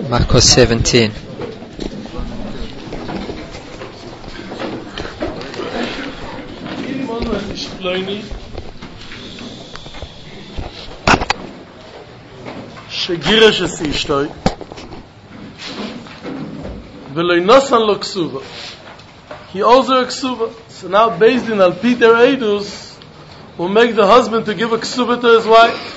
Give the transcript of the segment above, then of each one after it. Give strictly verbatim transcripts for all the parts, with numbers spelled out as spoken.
Marcos seventeen. שגירש את אשתו ולא נוסן לו כסובה. He owes her a ksuba. So now based in Al Pi their Eidus will make the husband to give a ksuba to his wife.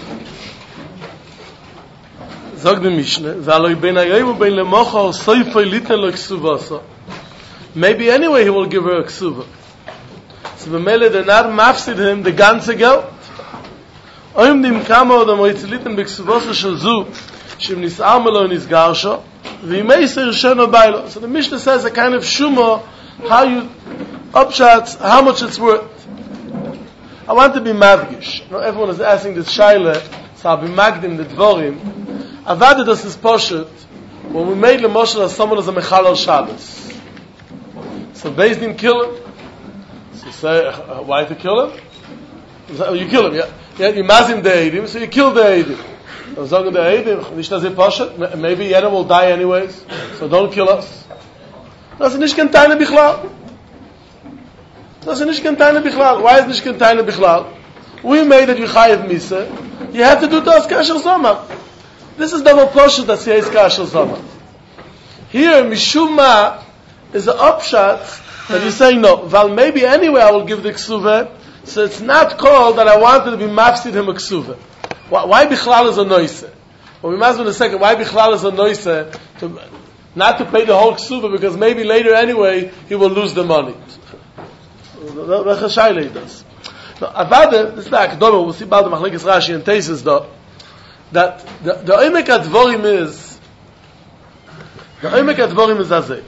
Zog the Mishnah, V'aloi ben hayom u'ben lemocha soifoi liten lo ksuba. Maybe anyway he will give her a ksuba. So b'mele they're not mafsid him the ganze Geld. Oim dim kama odam oitziliten b'ksubosa shel zu shem nis'ar melo nisgar sho v'imei ser sheno bailo. So the Mishnah says a kind of shumo how you upshots how much it's worth. I want to be mavgish. You know, everyone is asking this shaila, so I'll be magdim the dvorim. Avada das is poshut when we made lemoshel as someone as a mechalal Shabbos. So Beis Din kill him. So say uh, why to kill him? So, you kill him, yeah. Yeah, you mazim the eidim, so you kill the eidim. So sagen the eidim, nicht das ist poshut. Maybe Yedem will die anyways, so don't kill us. Das ist nicht kein Teine Bichlal. Das ist nicht kein Teine Bichlal. Why is nicht kein Teine Bichlal? We made it Yechayev Misa. You have to do das Kasher Zoma. This is double portion that says Kasher Zoma. Here, Mishum Ma is an upshot that you say no. Well, maybe anyway I will give the Ksuva. So it's not called that I wanted to be mafsid him a Ksuva. Why, why Bichlal is a noise? Well, we must in a second. Why Bichlal is a noise? To not to pay the whole ksuba because maybe later anyway he will lose the money. That's a shaila he does. Now, Avada, this is the Akdoma, we'll see about the Machlekes Rashi and Tesis though, that the, the Oimek Advorim is, the Oimek Advorim is Azeh.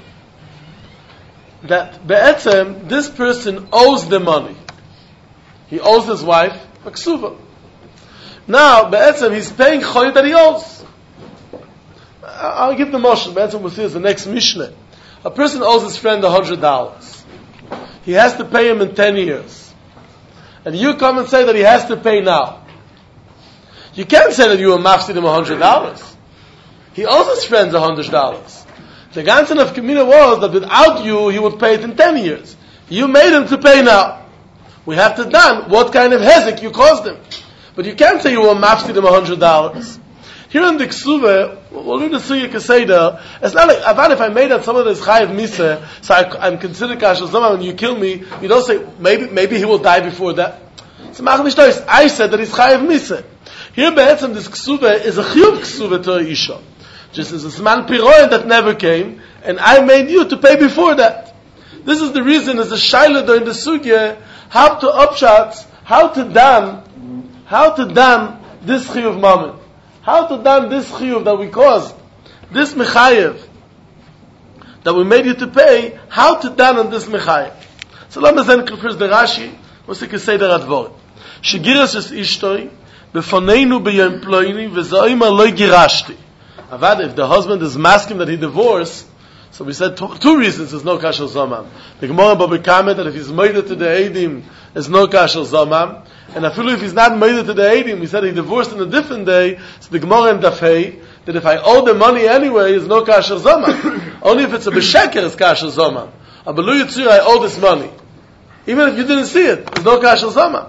That Be'etzem, this person owes the money. He owes his wife a ksuba. Now, Be'etzem, he's paying choy that he owes. I'll give the motion. The answer we'll see is the next Mishnah. A person owes his friend a hundred dollars. He has to pay him in ten years, and you come and say that he has to pay now. You can't say that you will mafsid him a hundred dollars. He owes his friends a hundred dollars. The ganzen of Kamina was that without you he would pay it in ten years. You made him to pay now. We have to done what kind of hezek you caused him, but you can't say you will mafsid him a hundred dollars. Here in the Ksuva, we'll learn the Suya Keseda. It's not like, Avad, if I made that someone is Chayav Misa, so I, I'm considered Kashal Zoma, when you kill me, you don't say, maybe maybe he will die before that. So I said that he's Chayav Misa. Here, Be'etzem, this Ksuva is a Chiyuv Ksuva to Isha. Just as a Zman Piroin that never came, and I made you to pay before that. This is the reason, as a Shaila during the Sugya, how to upshots, how to dam, how to dam this Chiyuv moment. How to done this chiyuv that we caused, this mechayev that we made you to pay, how to done on this mechayev. So let me then first the Rashi, what's the Keseder Advor. Shegiras es ishtoi, befoneinu beyom ploini, v'zoima loy girashti. Avad, if the husband is masking that he divorced, so we said two, two reasons there's no kashel zoman. The Gemara Baba Kamet that if he's made it to the Eidim, there's no kashel zoman. And after if he's not made it to the Eidim, we said he divorced on a different day, so the Gemara in Dafei, that if I owe the money anyway, there's no kashel zoman. Only if it's a besheker is kashel zoman. A belu yitzur, I owe this money. Even if you didn't see it, there's no kashel zoman.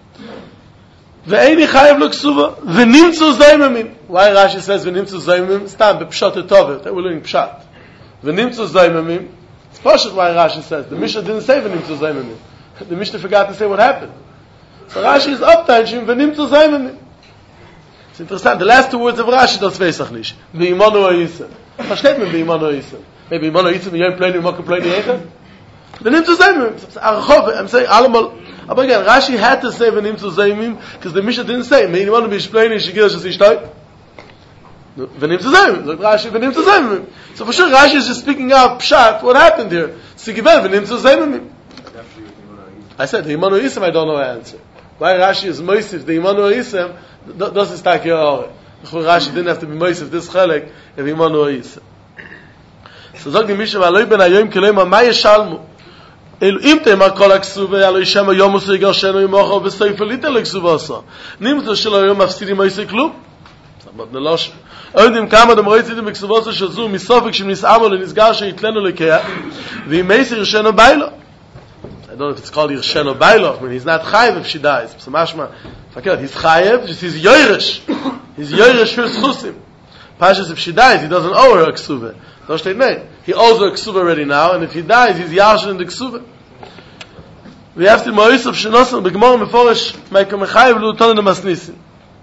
Ve'eni chayev lo ksuva, v'nimtzu zaymimim. Why Rashi says v'nimtzu zaymimim? Stam, b'pshat etovit. We're learning pshat. V'nimtzu zaymimim. It's pashut why Rashi says. The Mishnah didn't say v'nimtzu zaymimim. The Mishnah forgot to say what happened. So Rashi is uptime, v'nimtzu zaymimim. It's interesting. The last two words of Rashi, das weiß ich nicht. V'imanu ha'yisem. Versteht man v'imanu ha'yisem? Maybe v'imanu ha'yisem, v'yom pleni, v'mokka pleni echa? V'nimtzu zaymimim. I'm saying, allemal. But again, Rashi had to say v'nimtzu zaymimim, because the Mishnah didn't say, v'imanu b'ishpleni, shigir sh'sishtoi. V'nimtzu zaymimim. Rashi, v'nimtzu zaymimim. So for sure, Rashi is just speaking out pshat, what happened here. Sigivel, v'nimtzu zaymimim. I said, the Imanu Yisem, I don't know the answer. Why Rashi is Moisif, the Imanu Yisem, das ist tak Yahore. Rashi didn't have to be Moisif, this Chalek, if Imanu Yisem. So sagt die Mishnah, Aloi ben Hayoim Kiloima, Ma Yeshalmu. El im tema kol aksuve, Aloi Shema Yomus Yigar Sheno Yimocho, V'Soifelite Lo Ksuva Oso. Nimto Shelo Yom Mafsidi Moise Klum. but the losh. Odim kama dem roitz dem ksuvos shazu misofik shim nisamo le nisgar sheitlenu lekeh. Vi meiser sheno bailo. I don't know if it's called Yersheno Bailo. I mean, he's not chayev if she dies. So mashma, fakir, he's chayev. He's yoresh. He's yoresh her susim. Pashas, if she dies, he doesn't owe her a ksuva. Don't state name. He owes her a ksuva already now, and if he dies, he's yashin in the ksuva. We have to mois of shenosan begmor meforish meikom chayev luton in the masnisin.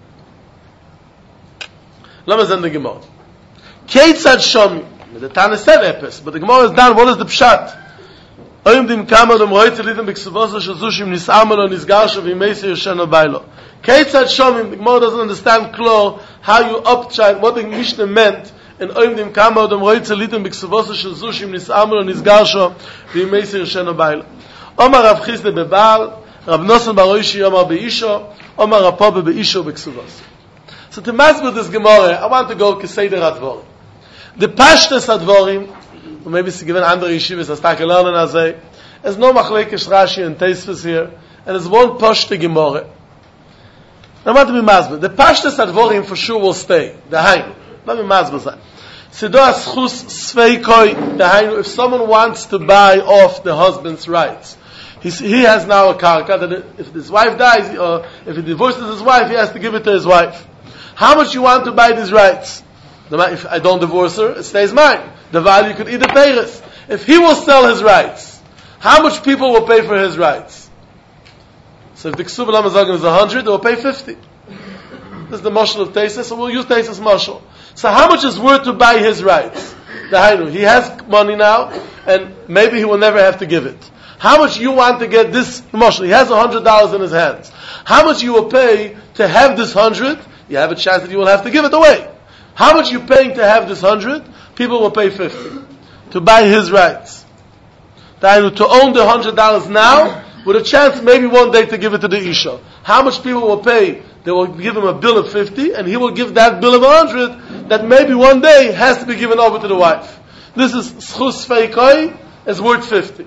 Lama zend the gemor. Keitzad shomi. The Tana said epis, but the gemor is done. What is the pshat? Oyim dim kama dem roitz litem b'ksuvos shazushim nisamelo nisgarsho v'imeiser yesheno bailo. Keitzad shomim, the Gemara doesn't understand klar how you upchat what the Mishnah meant in oyim dim kama dem roitz litem b'ksuvos shazushim nisamelo nisgarsho v'imeiser yesheno bailo. Omar Rav Chisda bebal, Rav Nosson baroishi Omar beisho, Omar Rapobe beisho b'ksuvos. So to mass with this Gemara, I want to go keseder advorim. The pashtas advorim. Und maybe sie gewinnen andere Yeshivas, als Tage lernen als sie. Es no machlekes Rashi and Teisves here, and it's one Pashte Gemore. Now, what to be mazbeh? The Pashtes Advorim for sure will stay. The Hainu. Let me mazbeh say. Sido aschus sveikoi, the Hainu, if someone wants to buy off the husband's rights, he's, he has now a karka, that if his wife dies, or if he divorces his wife, he has to give it to his wife. How much you want to buy these rights? If I don't divorce her, it stays mine. The value could either pay us. If he will sell his rights, how much people will pay for his rights? So if the Ksuba Lamazagim is a hundred, they will pay fifty. This is the mashal of Tesis, so we'll use Tesis mashal. So how much is worth to buy his rights? The Hainu, he has money now, and maybe he will never have to give it. How much you want to get this mashal? He has a hundred dollars in his hands. How much you will pay to have this hundred? You have a chance that you will have to give it away. How much you paying to have this hundred? People will pay fifty to buy his rights. To own the hundred dollars now, with a chance maybe one day to give it to the Isha. How much people will pay? They will give him a bill of fifty, and he will give that bill of a hundred that maybe one day has to be given over to the wife. This is schus feikoi as worth fifty.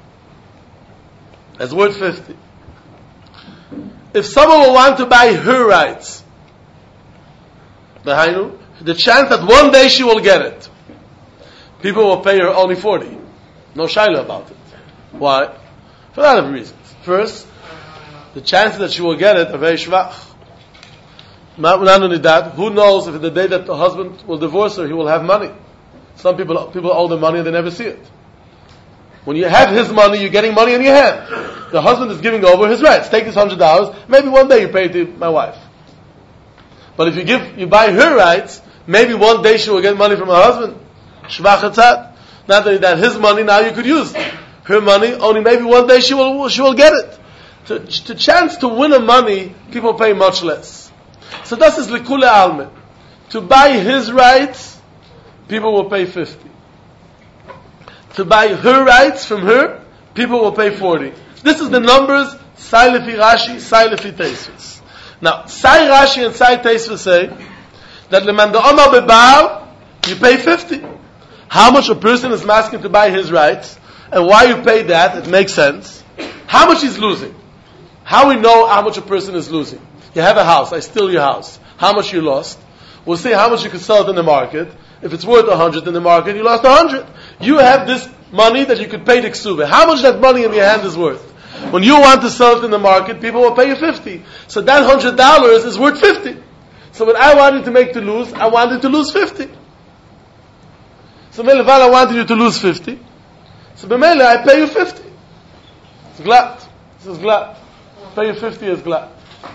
As worth fifty. If someone will want to buy her rights, the Hainu, the chance that one day she will get it, people will pay her only forty. No shaila about it. Why? For a lot of reasons. First, the chances that she will get it are very shvach. Not, not only that, who knows if the day that the husband will divorce her, he will have money. Some people people owe them money and they never see it. When you have his money, you're getting money in your hand. The husband is giving over his rights. Take this hundred dollars. Maybe one day you pay it to my wife. But if you give, you buy her rights, maybe one day she will get money from her husband. Shvach hatzat. Not only that, his money now you could use. Her money, only maybe one day she will she will get it. To, to chance to win a money, people pay much less. So this is likule alme. To buy his rights, people will pay fifty. To buy her rights from her, people will pay forty. This is the numbers, Sai Lefi Rashi, Sai Lefi Teisvus. Now, Sai Rashi and Sai Teisvus say that Leman Da'omar Bebaal, you pay fifty. How much a person is asking to buy his rights, and why you pay that, it makes sense. How much he's losing. How we know how much a person is losing. You have a house, I steal your house. How much you lost? We'll see how much you could sell it in the market. If it's worth a hundred in the market, you lost a hundred. You have this money that you could pay the ksuba. How much that money in your hand is worth? When you want to sell it in the market, people will pay you fifty. So that hundred dollars is worth fifty. So what I wanted to make to lose, I wanted to lose fifty. So Meleval, I wanted you to lose fifty. So B'mele, I pay you fifty. It's glad. This is glad. Pay you fifty is glad.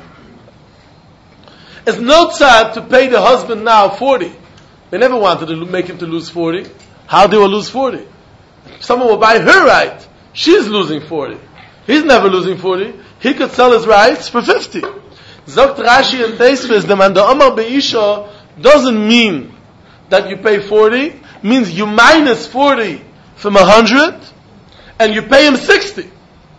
It's no tzad to pay the husband now forty. They never wanted to make him to lose forty. How they will lose forty? Someone will buy her right. She's losing forty. He's never losing forty. He could sell his rights for fifty. Zokt Rashi and Teisves, the man Omar Beisha doesn't mean that you pay forty. Means you minus forty from a hundred, and you pay him sixty.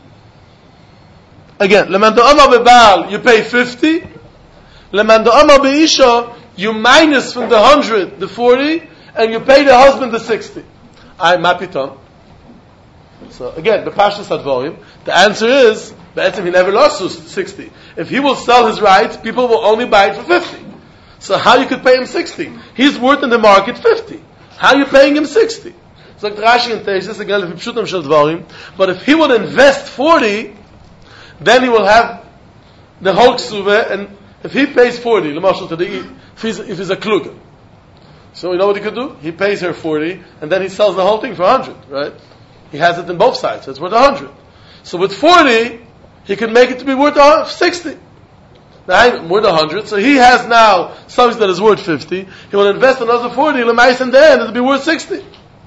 Again, Leman Omar Bebaal, you pay fifty. Leman Omar Beisha, you minus from the hundred the forty, and you pay the husband the sixty. I mapitom. So again, the Pashas Advorim, the answer is, Be'etzim he never lost sixty. If he will sell his rights, people will only buy it for fifty. So how you could pay him sixty? He's worth in the market fifty. How are you paying him sixty? So like Rashi and Teish, this again, if you shel dvarim, but if he would invest forty, then he will have the whole ksuva, and if he pays forty, l'mashal to the, if he's, if he's a kluger. So you know what he could do? He pays her forty, and then he sells the whole thing for one hundred, right? He has it in both sides, so it's worth one hundred. So with forty, he can make it to be worth sixty. Now I'm worth one hundred, so he has now something that is worth fifty. He will invest another forty, l'mais in the end, it'll be worth sixty.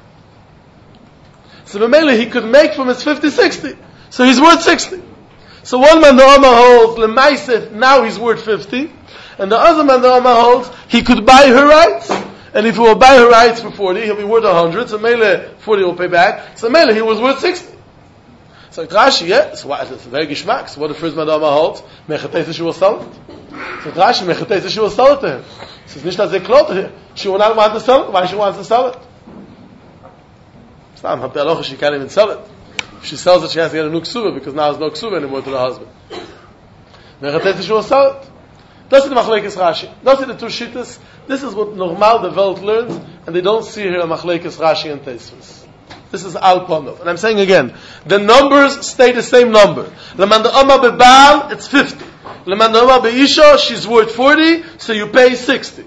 So Mamela, he could make from his fifty, sixty. So he's worth sixty. So one man the Omar holds, l'mais, now he's worth fifty. And the other man the Omar holds, he could buy her rights. And if he will buy her rights for forty, he'll be worth one hundred. So Mele, forty will pay back. So Mele, he was worth sixty. So Rashi, yeah, so what, it's very geschmack. So what the first man the Omar holds? Mechatesa, she will sell it. So Rashi, Mechatesa, she will sell it to him. So it's not that close to her. She will not want to sell it. Why she wants to sell it? It's not, Hapti she can't even sell it. If she sells it, she has to get a new ksuva, because now there's no ksuva anymore to the husband. Mechatesa, she will sell it. Das ist the Machlekes Rashi. Das ist the two shittas. This is what normal the world learns, and they don't see here a Machlekes Rashi and Tosfos. This is Al Ponov. And I'm saying again, the numbers stay the same number. Leman the Oma beBaal, it's fifty. Leman the Oma beIsha, she's worth forty, so you pay sixty.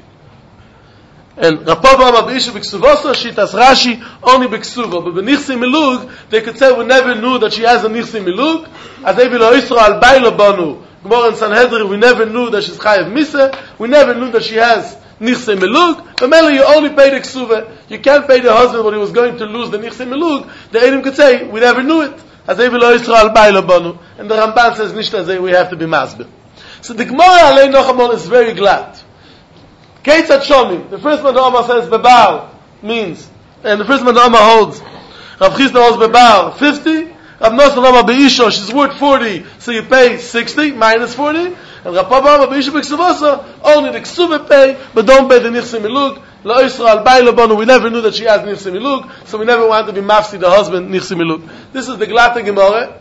And Rapov Oma beIsha b'Ksuvosa, Shitas Rashi, only b'Ksuvo. But b'Nichsi Milug, they could say we never knew that she has a Nichsi Milug, as they will Yisro al Bailo Banu. Gemara in Sanhedrin, we never knew that she's Chayev Misa, we never knew that she has Nichse Melug. But mainly you only pay the Ksuva. You can't pay the husband when he was going to lose the Nichse Melug. The Eidim could say, we never knew it. As they will Yisrael Baila Banu. And the Ramban says, Nishta Zeh, we have to be Masbir. So the Gemara Alei Nochamon is very glad. Keitzat Shomim, the first one the Omar says, beBaal, means, and the first one the Omar holds, Rav Chisda holds beBaal, fifty, Rav Nosson Omar beIsha, she's worth forty, so you pay sixty, minus forty, and Rav Papa Omar beIsha b'Ksuvasa, only the Ksuva pay, but don't pay the Nichse Milug, Lo Yisrael Baila Banu, we never knew that she has Nichse Milug, so we never wanted to be mafsi the husband, Nichse Milug. This is the glatte Gemara.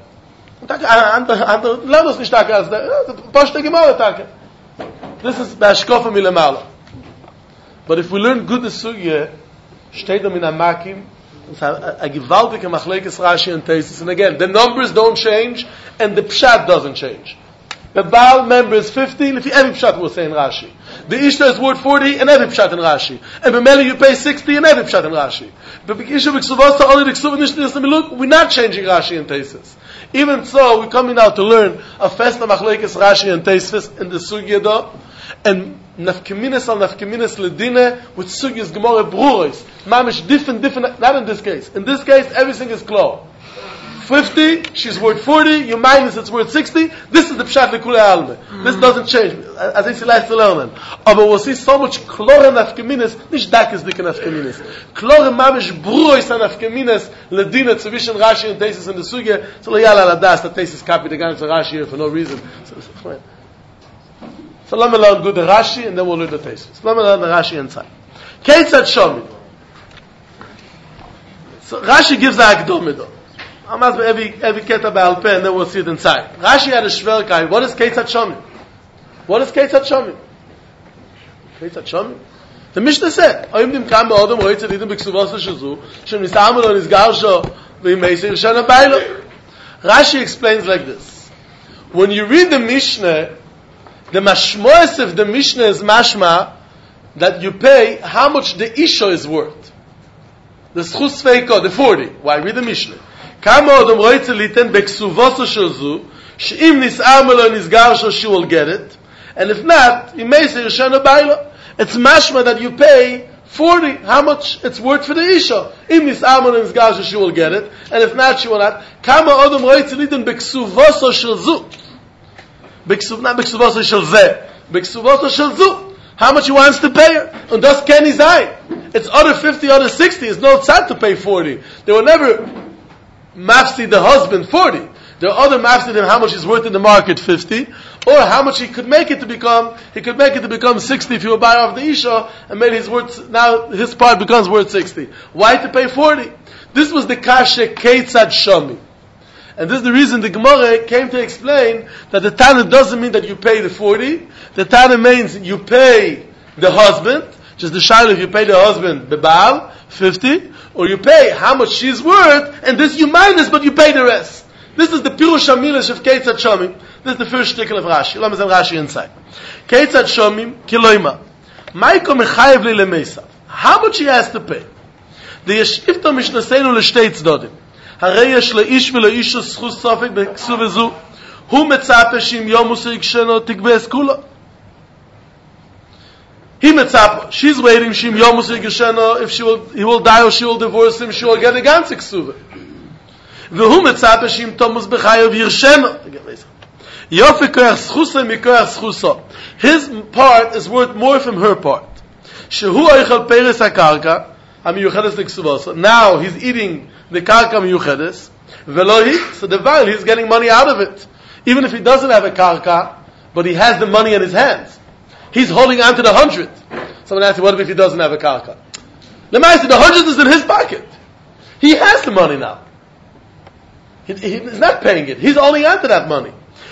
Learn us nicht Taka, as the Poshte Gemara Taka. This is the Ashkofa Milamala. But if we learn good the Sugya, steht da min Amakim, it's a, a gewaltige Machlekes Rashi and Tosfos. And again, the numbers don't change, and the Pshat doesn't change. The Baal member is fifty, if every Pshat will say in Rashi. The Ishta is worth forty, and every Pshat in Rashi. And B'meli you pay sixty, and every Pshat in Rashi. But B'kisha B'ksuvasa, only the Ksuva Nishta Miluk, we're not changing Rashi and Tosfos. Even so, we're coming now to learn a festa Machlekes Rashi and Tosfos in the Sugya though, and nafkeminas al nafkeminas ledine with sugyas gemara bruros. Mamish different, different. Not in this case. In this case, everything is clear. Fifty, she's worth forty. You minus, it's worth sixty. This is the pshat lekule alme. This doesn't change. As I say, last to learn. But we'll see so much klore nafkeminas. Nicht dakes dike nafkeminas. Klore mamish bruros al nafkeminas ledine tzvishen Rashi and Tosfos in the sugya. So yala la das that Tosfos copied the ganze Rashi here for no reason. So, so, So let me learn good the Rashi, and then we'll learn the Tosfos. So let me learn the Rashi inside. Keitzat Shomim. So Rashi gives the Akdom. I'm asking every every Keta Ba'al Peh, and then we'll see it inside. Rashi had a Shverkai. What is Keitzat Shomim? What is Keitzat Shomim? Keitzat Shomim? The Mishnah said, Oyim dim kam ba'odom roitze lidim b'ksuvasa shazu, shem nisamu lo nizgar sho, v'yimeisir shana baylo. Rashi explains like this. When you read the Mishnah, the mashmoes of the Mishnah is mashma that you pay how much the Isha is worth. The schus feiko, the forty. Why? Read the Mishnah. Kama odom roitze liten b'ksuvoso shozu, she'im nis'ar melo nizgar sho, she will get it. And if not, imeisir shana baylo. It's mashma that you pay forty, how much it's worth for the Isha. Im nis'ar melo nizgar sho, she will get it. And if not, she will not. Kama odom roitze liten b'ksuvoso shozu. B'ksuv, not b'ksuvasa shel zeh. B'ksuvasa shel zu. How much he wants to pay her. And thus can he say. It's other fifty, other sixty. It's no tzad to pay forty. They will never mafsi the husband forty. There are other mafsi them how much he's worth in the market, fifty. Or how much he could make it to become, he could make it to become sixty if he will buy off the Isha, and maybe his worth, now his part becomes worth sixty. Why to pay forty? This was the kashe keitzad shami. And this is the reason the Gemara came to explain that the Tana doesn't mean that you pay the forty. The Tana means you pay the husband, just the shaila if you pay the husband bebal fifty, or you pay how much she's worth, and this you minus, but you pay the rest. This is the pirush hamilish of Keitzad Shomim. This is the first shtickle of Rashi. Let me say Rashi inside. Keitzad Shomim kiloima. Maiko mechayev li lemeisav. How much he has to pay? The yeshivto mishnaseinu l'shtei tzdodim. Harei yesh leish v'leish zchus sofek b'ksuv zu. Hu metzape shim yom usik sheno tikbe es kula. He metzape. She's waiting shim yom usik sheno. If she will, he will die or she will divorce him, she will get a ganze ksuve. V'hu metzape shim tomus b'chayev yirsheno. Yofi koyach zchusa mikoyach zchusa. His part is worth more from her part. Shehu oichel peres hakarka. Now he's eating the karka miyuchedes, velohi. So the while he's getting money out of it, even if he doesn't have a karka, but he has the money in his hands. He's holding on to the hundred. Someone asked me, what if he doesn't have a karka? The man said, the hundred is in his pocket. He has the money now. He, he, he's not paying it. He's holding on to that money.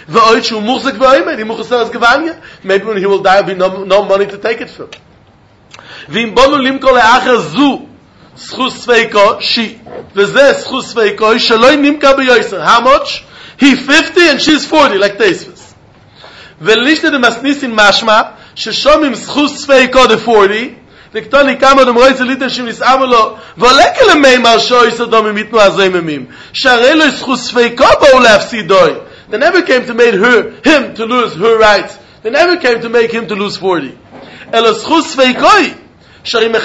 Maybe when he will die, there'll be no, no money to take it from. ואם בונו למכור לאחר זו זכות ספיקו she וזה זכות ספיקו שלא נמכר ביועשר. How much? He fifty and she's forty like Teisvus. ולשת דמסניסין משמע ששומעים זכות ספיקו the forty וכתוני כמה דמרוי צליטן שנסעמו לו ועולה כלמימר שוי סדומי מיתנו הזממים שהרי לו זכות ספיקו באו להפסידוי. They never came to make her, him to lose her rights. They never came to make him to lose forty. אלא זכות ספיקוי so what is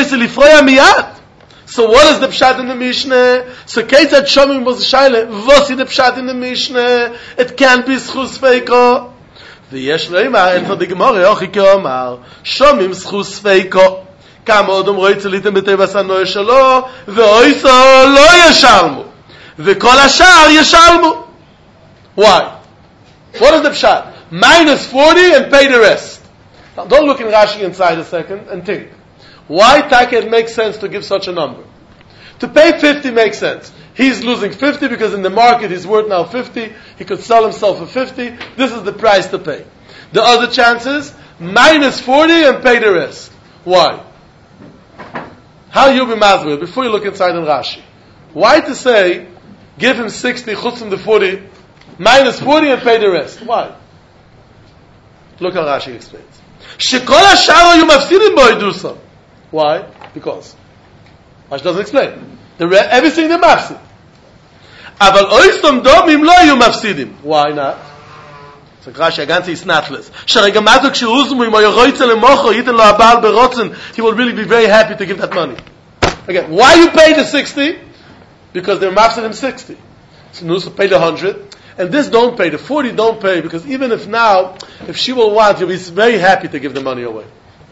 the pshat in the Mishnah? So Keitzad Shomim was shaila. What is the pshat in the Mishnah? It can't be schus feiko. V'yesh leimar and for the Gemara Yochike Omar Shomim schus feiko. Kam odom roi tzelitem b'tevas hanoy shelo ve'oiso lo yeshalmu ve'kol hashar yeshalmu. Why? What is the pshat? Minus forty and pay the rest. Now don't look in Rashi inside a second and think. Why Taka it makes sense to give such a number? To pay fifty makes sense. He's losing fifty because in the market he's worth now fifty. He could sell himself for fifty. This is the price to pay. The other chances, minus forty and pay the rest. Why? How you be mazmir? Before you look inside in Rashi. Why to say, give him sixty, chutz from the forty, minus forty and pay the rest? Why? Look how Rashi explains. Shekol hashar you mafsidim bo idusa. Why? Because Rashi doesn't explain. The re- everything they mafsid. Aval oistom domim lo you mafsidim. Why not? So Rashi ganze is snatless. Sharagamato kshuzmu im yoytzel lemocho yiten lo abal berotzen. He will really be very happy to give that money. Again, why you pay the sixty? Because they're mafsid him sixty. So Nus pay the hundred. And this don't pay, the forty don't pay, because even if now, if she will want, he'll be very happy to give the money away.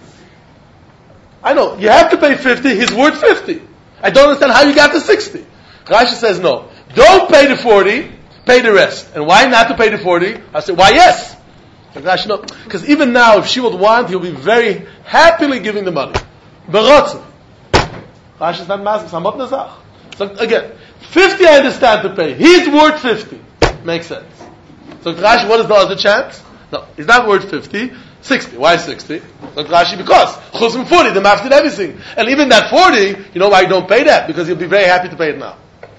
I know, you have to pay fifty, he's worth fifty. I don't understand how you got the sixty. Rashi says no. Don't pay the forty, pay the rest. And why not to pay the forty? I say, why yes? Rashi, no. Because even now, if she would want, he'll be very happily giving the money. Berotzen. Rashi is not masking, samot nazach. So again, fifty I understand to pay. He's worth fifty. Makes sense. So Rashi, what is the other chance? No, he's not worth fifty. sixty. Why sixty? So Rashi, because chutz from forty, the math did everything. And even that forty, you know why you don't pay that? Because he'll be very happy to pay it now.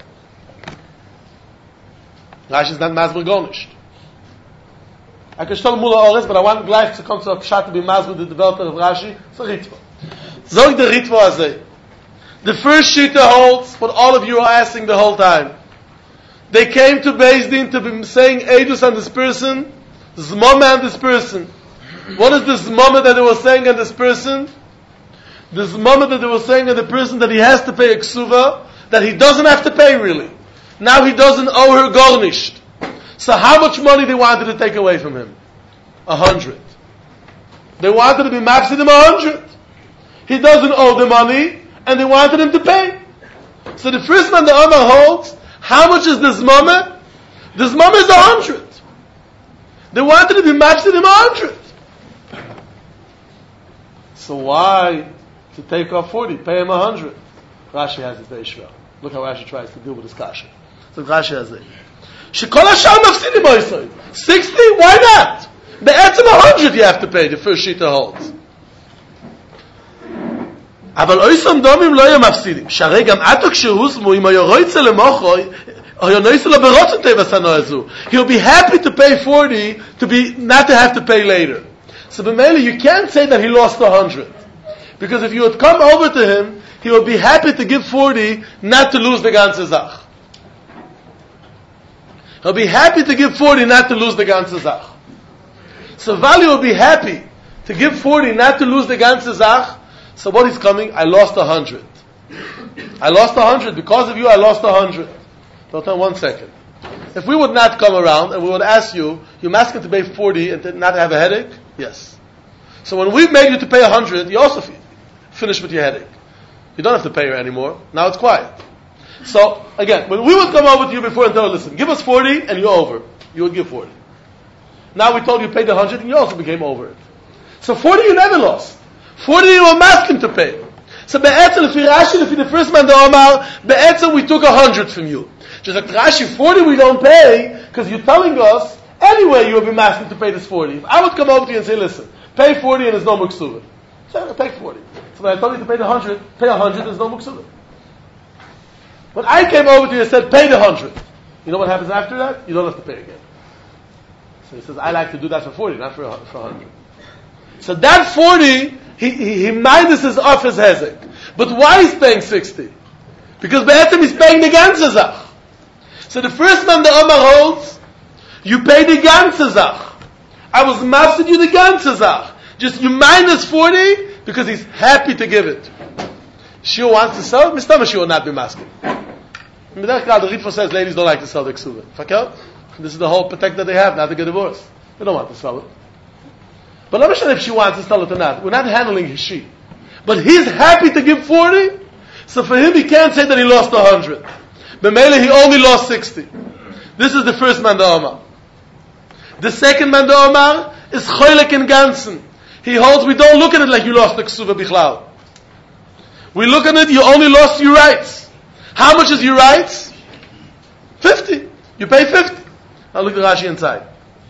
Rashi is not masber gonished. I can show Mula Ores, but I want gleich to come to a pshat to be masber, the developer of Rashi. So Ritva. Zog the Ritva azay. The first shita holds what all of you are asking the whole time. They came to Beis Din to be saying Eidus on this person, Zmama on this person. What is the Zmama that they were saying on this person? The Zmama that they were saying on the person that he has to pay a ksuva, that he doesn't have to pay really. Now he doesn't owe her garnished. So how much money they wanted to take away from him? A hundred. They wanted to be mafsid him a hundred. He doesn't owe the money, and they wanted him to pay. So the first one the Amar holds, how much is this moment? This moment is a hundred. They wanted to be matched in a hundred. So why to take off forty? Pay him a hundred. Rashi has it very shvel. Look how Rashi tries to deal with this kasha. So Rashi has it. Shekol hashar mafsidim oisoi. Sixty? Why not? The etzim a hundred you have to pay. The first shita holds. אבל אויסם דומים לא יהיו מפסידים. שהרי גם עתו כשהוסמו, אם היה רויצה למוחו, היה נויסה לו ברוצן טבע סנו הזו. He'll be happy to pay forty, to be, not to have to pay later. So במילא, you can't say that he lost a hundred. Because if you would come over to him, he would be happy to give forty, not to lose the ganze Zach. He'll be happy to give forty, not to lose the ganze Zach. So Vali will be happy to give forty, not to lose the ganze Zach. So what is coming? I lost a hundred. I lost a hundred. Because of you, I lost a hundred. Hold on one second. If we would not come around and we would ask you, you're asking to pay forty and to not have a headache? Yes. So when we made you to pay a hundred, you also f- finish with your headache. You don't have to pay her anymore. Now it's quiet. So again, when we would come over to you before and tell you, listen, give us forty and you're over. You would give forty. Now we told you pay the hundred and you also became over it. So forty you never lost. forty you were asking to pay. So be'etzem, if Rashi, if the first man the Omar, be'etzem we took a hundred from you. Just like Rashi, forty we don't pay, because you're telling us, anyway you will be asking to pay this forty. If I would come over to you and say, listen, pay forty and there's no muksuvah. So I'll take forty. So when I told you to pay the hundred, pay a hundred, there's no muksuvah. When I came over to you and said, pay the hundred, you know what happens after that? You don't have to pay again. So he says, I like to do that for forty, not for a, for a hundred. So that forty, he, he, he minuses off his hezek. But why is paying sixty? Because Be'etzem he's paying the ganze Zach. So the first man the Omar holds, you pay the ganze Zach. I was mafsid you the ganze Zach. Just you minus forty because he's happy to give it. Shio wants to sell it, Mister Shio will not be masking. The Ritva says ladies don't like to sell the ksuva. Fakir? This is the whole protect that they have, not to get divorced. They don't want to sell it. But let me show if she wants to sell it or not. We're not handling his she. But he's happy to give forty, so for him he can't say that he lost a hundred. B'meile he only lost sixty. This is the first man the Omar. The second man the Omar is choylek in ganzen. He holds we don't look at it like you lost the ksuva bichlal. We look at it, you only lost your rights. How much is your rights? Fifty. You pay fifty. Now look at Rashi inside.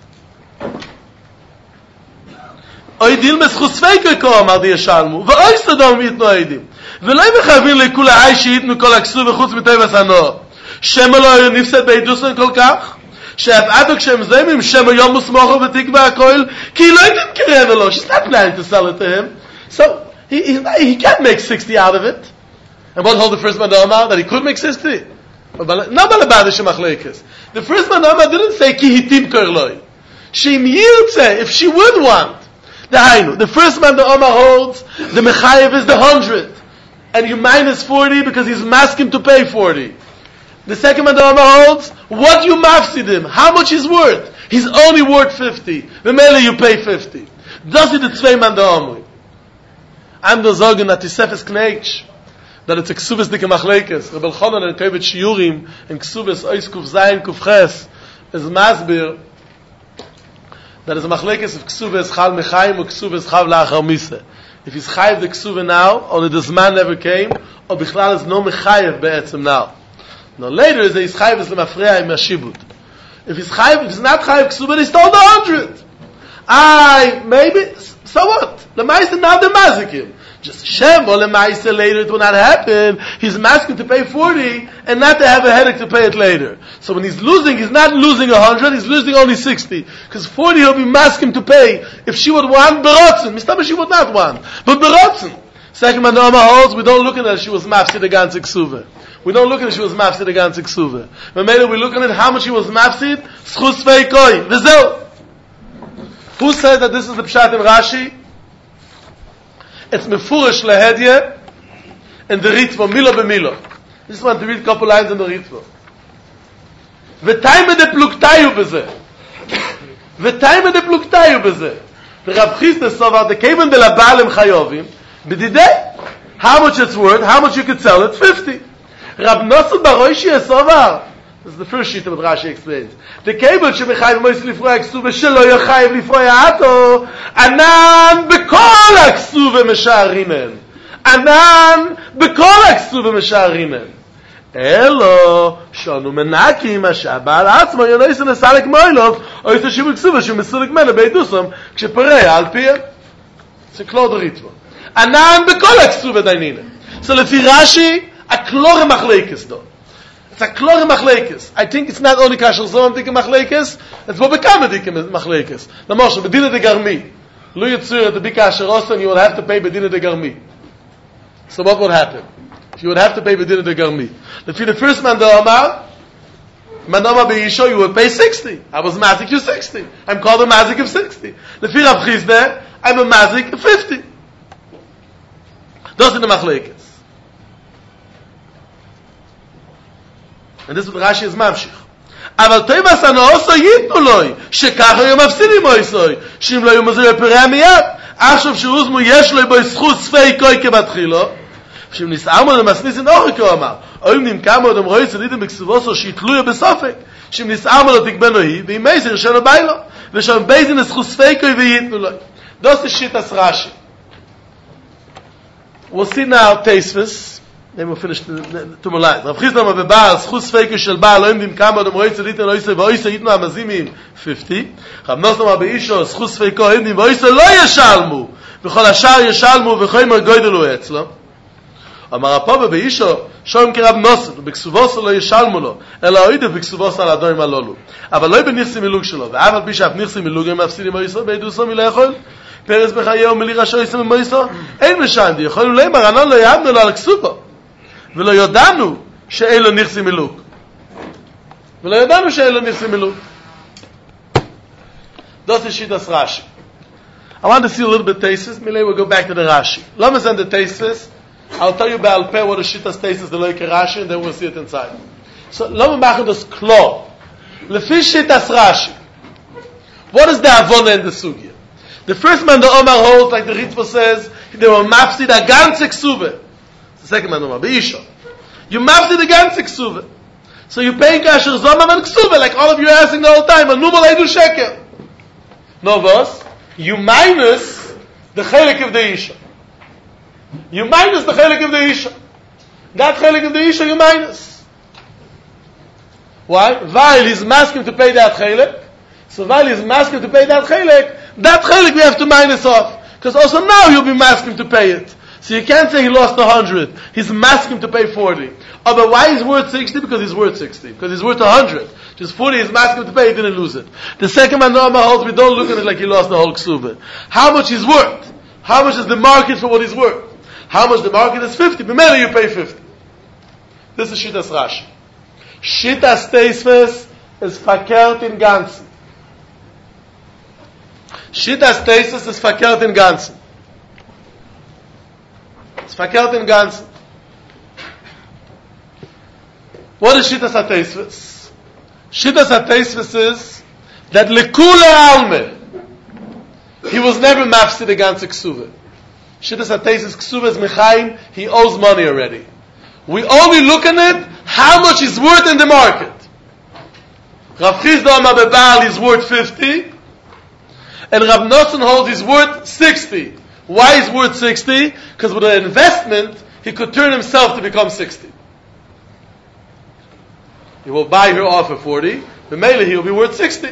Oidil meschusveike ko amar di yeshalmu, ve'oy sodom yitnu oidim. Ve'lo mechavin lekul ha'ay sheyitnu kol ha'ksuv v'chutz mitevas hano. Shema lo nifsed be'idusen kol kach. She'av'adu kshem zemim, shema yom musmocho v'tikva ha'koil, ki lo yidim kireh v'lo. She's not planning to sell it to him. So, he, he, he can't make sixty out of it. And what hold the first man to Omar? That he could make sixty? No balabadish machlekes. The first man to Omar didn't say ki hitim korloi. She'im yirtze, if she would want. The Hainu. The first man the Omar holds, the Mechayev is the hundred. And you minus forty because he's masking to pay forty. The second man the Omar holds, what you mafsid him? How much he's worth? He's only worth fifty. The mele you pay fifty. Does it the zwei man the Omri? I'm the Zogen that Tisefes Kneich, that it's a Ksubes dike Machlekes. Rebel Chonon and Kovet Shiurim, and Ksubes Ois Kuf Zayin Kuf Ches, is Masbir, that is a machlekes of ksuvah chal mechayim or ksuvah chav la'achar miseh. If he's chayiv the ksuvah now, only the zman never came, or bichlal is no mechayiv be'etzem now. Now later is that he's chayiv is lemafreya im hashibud. If he's chayiv, if he's not chayiv ksuvah, he's told a hundred. I maybe so what? Lemaisa now the mazikim. Just Shem or Lemaisa later it will not happen. He's asking to pay forty and not to have a headache to pay it later. So when he's losing, he's not losing a hundred, he's losing only sixty. Because forty he'll be asking to pay. If she would want, berotzen. Mistama she would not want. But berotzen. Second man Omar holds, we don't look at it as she was mafsid the ganze ksuva. We don't look at it as she was mafsid the ganze ksuva. But maybe we look at it how much she was mafsid, schus veikoi. V'zeu. Who said that this is the pshat in Rashi? It's mefurish lehedye in the Ritva, milo b'milo. I just want to read a couple lines in the Ritva. V'tayme de pluktayu b'zeh. V'tayme de pluktayu b'zeh. The Rav Chisda Sovar, the Kevin de la Baalim Chayovim, b'didei. How much it's worth, how much you could sell it? fifty. Rav Nosson Baroishi Sovar. This is the first sheet of what Rashi explains. The cable shemechayiv mois lifroi aksuva shelo yochayiv lifroi ato anan bekol aksuva meshaarimen. Anan bekol aksuva meshaarimen. Elo shonu menakim ashabal atzmo yonois nesalek moilov ois shibul aksuva shemesulik mena beidusam ksheparei al piyah. It's a klod ritva. Anan bekol eksuva dainina. So lefi Rashi, a klore machlekes do. It's a klore machlekes. I think it's not only kashal zom dike machlekes, it's what bekam dike machlekes. The Moshe, bedina de garmi. Lo yitzur the bika asherosan, you will have to pay bedina de garmi. So what would happen? You would have to pay bedina de garmi. Lefi the first man do Amar, man do Amar be'isho, you would pay sixty. I was mazik you sixty. I'm called a mazik of sixty. Lefi Rav Chizda, I'm a mazik of fifty. Those are the machlekes. And this is what Rashi is mamshich. אבל תימס הנאוסו ייתנו לוי, שככה יום מפסידים מויסוי, שאם לא יום מזוי בפריה מיד, עכשיו שאוזמו יש לו בו זכות ספי קוי כבתחילו, שאם נסער מאוד המסניס אין אורי כה אמר, או אם נמקע מאוד אמרוי סליתם בכסובוסו שיתלויה בסופק, שאם נסער מאוד תקבנו היא, ואם מייזר ירשנו בי לו, ושאם בייזין זכות ספי קוי וייתנו לוי. Das ist Shittas Rashi. We'll see now Teisvis. Then we'll finish the, the, two more lines. Rav Chizda ma bebaal, schus feike shel baal, loim dim kama, dem roitze liten oise, voise yitnu amazimim, fifty. Rav Nosson ma beisho, schus feike oim dim, voise lo yeshalmu, v'chol ashar yeshalmu, v'choimer goydelu etzlo. Amar apo beisho, shoim ki Rav Nosson, v'beksuvoso lo yeshalmu lo, ela oide v'beksuvoso al adoim alolu. אבל לא בניחסי מילוג שלו, ואף על פי שאף ניחסי מילוג הם מפסידים מויסו, בעדוסו מלא יכול, פרס בחייה ומלירה שויסו ממויסו, אין משנדי, יכולנו להימר, ענן לא יעמנו לו על כסופו, ולא יודענו שאין לו ניחסי מילוג. ולא יודענו שאין לו ניחסי מילוג. Das is Shittas Rashi. I want to see a little bit Tesis, Milay we'll go back to the Rashi. Let me send the Tesis, I'll tell you Baal Peh what the Shittas Tesis, the Loike Rashi, and then we'll see it inside. So, let me make this klar. Lefi Shittas Rashi. What is the Avona in the Sugya? The first man, the Omar holds, like the Ritva says, they were mafsid a ganze ksuve. The second man, the Omar, Beisha. You mafsid a ganze ksuve. So you pay kasher zomam and ksuve, like all of you are asking the whole time, and numal eidu sheker. No, boss. You minus the chelik of the Isha. You minus the chelik of the Isha. That chelik of the Isha, you minus. Why? While he's asking to pay that chelik, so while he's asking to pay that chelik, that chelik we have to minus off. Because also now he'll be masking to pay it. So you can't say he lost a hundred. He's masking to pay forty. Oh, but why is worth sixty? Because he's worth sixty. Because he's worth a hundred. Just forty he's masking to pay, he didn't lose it. The second man normal holds, we don't look at it like he lost the whole ksuba. How much he's worth? How much is the market for what he's worth? How much the market is fifty. But maybe you pay fifty. This is Shittas Rashi. Shittas Teisves is verkehrt in Ganzen. Shittas Teisves is verkehrt in Ganzen. It's verkehrt in Ganzen. What is Shittas HaTeisves? Shittas HaTeisves is that lekule alme, he was never mafsid the ganze ksuve. Shittas HaTeisves ksuve is mechaim, he owes money already. We only look at it, how much is worth in the market. Rav Chizda Amar bebaal is worth fifty, and Rav Nosson holds he's worth sixty. Why is worth sixty? Because with an investment, he could turn himself to become sixty. He will buy her off for forty, but mainly he will be worth sixty.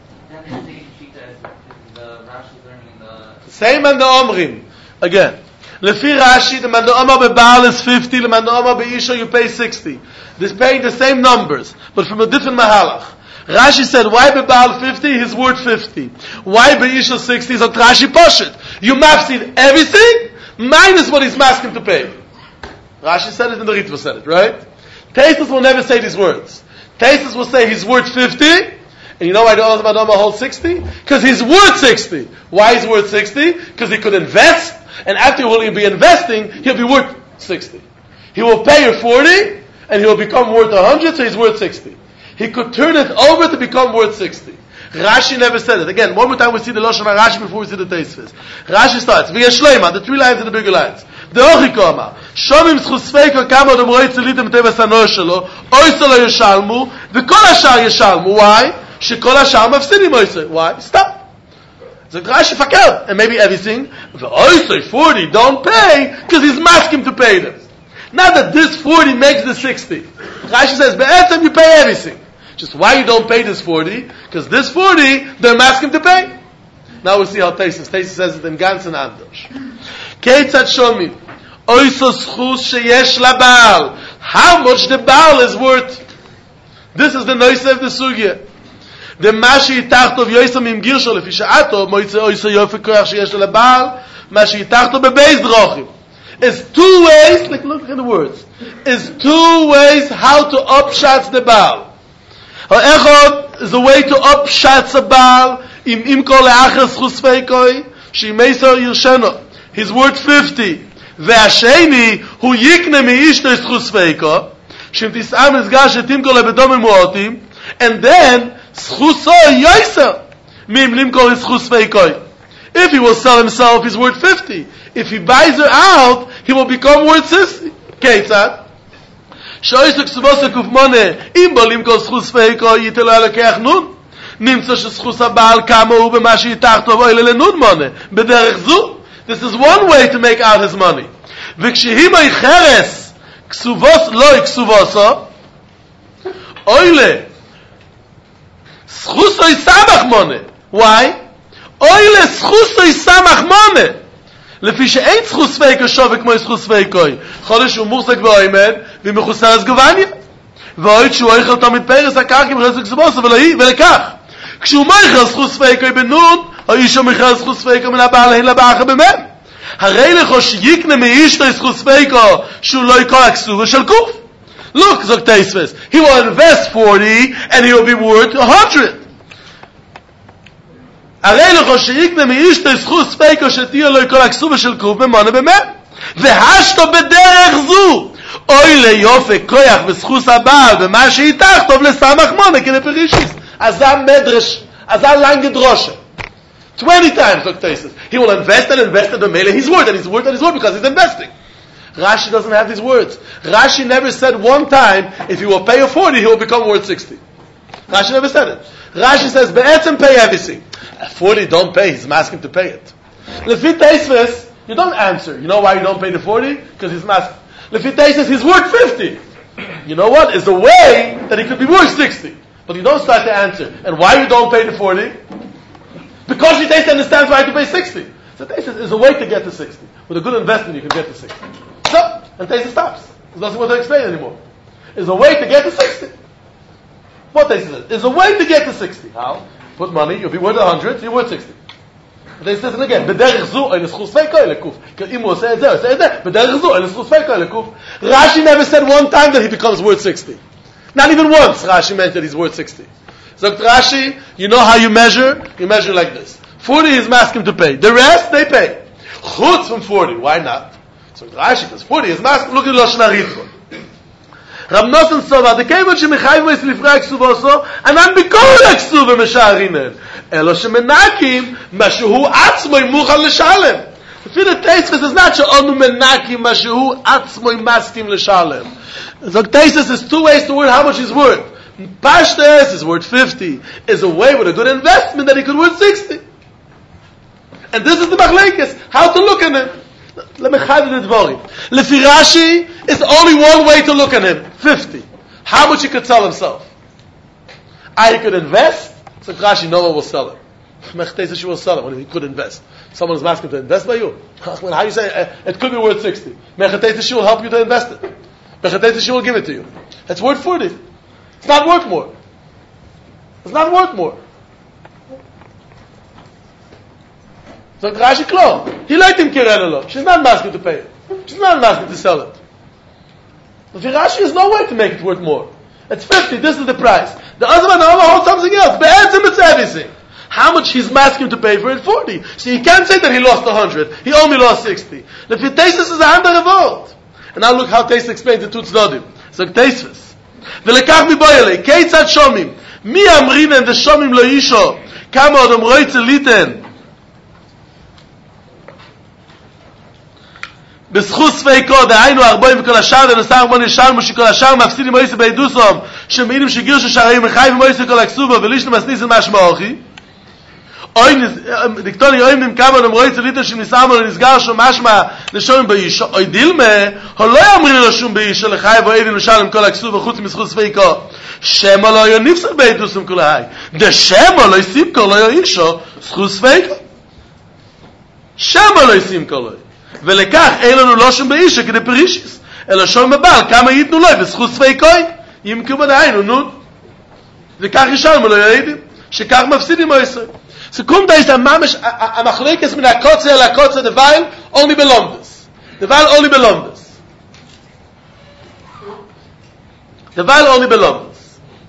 Same man the Omrim. Again. Lefi Rashi, the man the Omar bebaal is fifty, the man the Omar beisha you pay sixty. They're paying the same numbers, but from a different mahalach. Rashi said, why bebaal fifty? He's worth fifty. Why beisha sixty? So Rashi Poshet. You mafsid everything, minus what he's asking to pay. Rashi said it and the Ritva said it, right? Taisus will never say these words. Taisus will say he's worth fifty, and you know why the Olam Adama holds sixty? Because he's worth sixty. Why is he worth sixty? Because he could invest, and after he'll be investing, he'll be worth sixty. He will pay you forty, and he'll become worth one hundred, so he's worth sixty. He could turn it over to become worth sixty. Rashi never said it. Again, one more time we see the Lashon Rashi before we see the Teisves. Rashi starts, V'yesh Shleima, the three lines and the bigger lines. The Ochiko Amar, Shomim Schus Feiko Kama Odom Roi Tzelitim Tevas Hanoah Shelo, Oisa Lo Yeshalmu, V'kol Hashar Yeshalmu. Why? Shekol Hashar Mafsidim Oisa. Why? Stop. So Rashi Fakel, and maybe everything, Oisa forty, don't pay, because he's masking to pay them. Not that this forty makes the sixty. Rashi says, Be'etzem you pay everything. Just why you don't pay this forty? Because this forty, they're asking to pay. Now we'll see how Taisus. Taisus says it in Gans and Amdosh. Keitzat Shomim. Oiso schus sheyesh labal. How much the Baal is worth. This is the noise of the sugya. The mashi tachtov yoisam im girsho lefi sha'ato moitze oiso yofe koyach sheyesh labal mashi tachtov bebeis drochim. Is two ways, like look at the words, is two ways how to upshat the Baal. Ha'echad is a way to upshat the Baal im imko le'achas chus feikoi sheimeiso yirsheno. He's worth fifty. Ve'asheni hu yikne mi'ishto is chus feiko shim tis'am izgash etimko lebedom mu'otim, and then schuso yoiser mim limko is chus feikoi. If he will sell himself, he's worth fifty. If he buys her out, he will become worth sixty. Keitzad? Shoyis l'ksuvos kuf mone, im bo limko schus feiko yitelo alakech nun. Nimtza sheschus ha'baal kama hu b'ma she'itachto v'oyle lenun mone. B'derech zu. This is one way to make out his money. V'kshehi mo'i cheres, ksuvos loi ksuvoso, oyle, schusoi samach mone. Why? Oyle schusoi samach mone. לפי שאין זכוס פייק שווה כמו זכוס פייקוי חודש הוא מוחזק באוימן ומחוסר אז גווניה ואוהד שהוא אוכל תמיד פרס הקרקים חסק סבוסו ולקח כשהוא מויכל זכוס פייקוי בנון או אישו מיכל זכוס פייקוי מן הבעל הן לבאחה במם הרי לכו שיקנה מאישתו זכוס פייקו שהוא לא יקור הכסובה של קוף look זוג תייספס he will invest forty and he will be worth one hundred הרי לכו שיקנה מאישתו זכוס פייקו שתהיה לו יקור הכסובה של קוף במונה במם והשתו בדרך זו אוי ליופי כוח וזכוס הבעל במה שאיתך טוב לסמך מונה כנפרישיס אז זה המדרש אז זה לנגה דרושה twenty times he will invest and invest and the he's worth and he's worth and he's worth because he's investing. Rashi doesn't have these words. Rashi never said one time if he will pay a forty he will become worth sixty. Rashi never said it. Rashi says be'etzem pay everything. At forty don't pay, he's asking to pay it. Lefit Teisves, you don't answer. You know why you don't pay the forty? Because he's asking. Lefit Teisves, he's worth fifty. You know what? It's a way that he could be worth sixty. But you don't start to answer. And why you don't pay the forty? Because he takes understands why to pay sixty. So Teisves is a way to get to sixty. With a good investment you can get to sixty. So, and Teisves stops. He doesn't want to explain anymore. It's a way to get to sixty. What Teisves is? It's a way to get to sixty. How? Put money, you'll be worth one hundred, you're worth sixty. They says it again. B'derech zu, ein schus feiko lekuf. Im will say it there, say it there. B'derech zu, ein schus feiko lekuf. Rashi never said one time that he becomes worth sixty. Not even once Rashi meant that he's worth sixty. So Rashi, you know how you measure? You measure like this. forty is masking to pay. The rest, they pay. Chutz from forty. Why not? So Rashi, because forty is masking. Look at Lashon HaRitzvah. Rav Nosson Sova, the kevod shemechayv mois lifrei ksuva so, anan b'kol haksuva mesharinen. Elo shemenakim, ma shehu atzmoi muchal leshalem. If the Teisves is not she'onu menakim, ma shehu atzmoi maskim leshalem. So Teisves is two ways to word how much he's worth. Pashtes is worth fifty. Is a way with a good investment that he could worth sixty. And this is the machlekes, how to look at him. Let me chayv the dvorim. Lefi Rashi, it's only one way to look at him. Fifty. How much he could sell himself? I he could invest. So Rashi, no one will sell him. Mechtesa, she will sell him when he could invest. Someone is asking to invest by you. How do you say uh, it could be worth sixty? Mechtesa, she will help you to invest it. Mechtesa, she will give it to you. It's worth forty. It's not worth more. It's not worth more. So Rashi Klo, he let him kirelelo. She's not asking to pay it. She's not asking to sell it. But for Rashi, there's no way to make it worth more. It's fifty, this is the price. The other one holds something else. Be'etzim it's everything. How much he's asking to pay for it? forty. So you can't say that he lost one hundred. He only lost sixty. The Teisves is a hundred revolt. And now look how Teisves explains the two tznodim. So Teisves. ולקח מבוילי, כיצד שומעים? מי אמרינן ושומעים לא אישו? כמה עוד אמרוי צליתן? בזכוס פיקו, דהיינו ארבעים וכל השאר, ונוסע ארבון ישר, מושי כל השאר, מפסידים מויסי בידוסום, שמעינים שגירשו שערים מחייב מויסי כל הכסובו, ולישנו מסניסים משמעוכי. דקטוני אוים נמכמה נמרוי צליתן שנסעמו לנסגר שום משמע לשום באישו אוי דילמה הוא לא יאמרי לו שום באישו לחייב ואידים לשלם כל הכסוב וחוץ מסחוס פיקו שמו לא יו נפסק בידוסם כל ההי דשמו לא ישים כל לא יו אישו סחוס פיקו שמו לא ישים כל ולכך אין לנו לושן באישה כדי פרישיס, אלא שום בבעל, כמה ייתנו לו, וזכות צווי כוי, ימכו בדהיינו, נו. וכך ישלמו לו ילדים, שכך מפסידים או ישראל. So kommt da ist der Mamesh, a Machlekes mit der Kotze, la Kotze, the Weil, only belongs. The Weil only belongs. The Weil only belongs.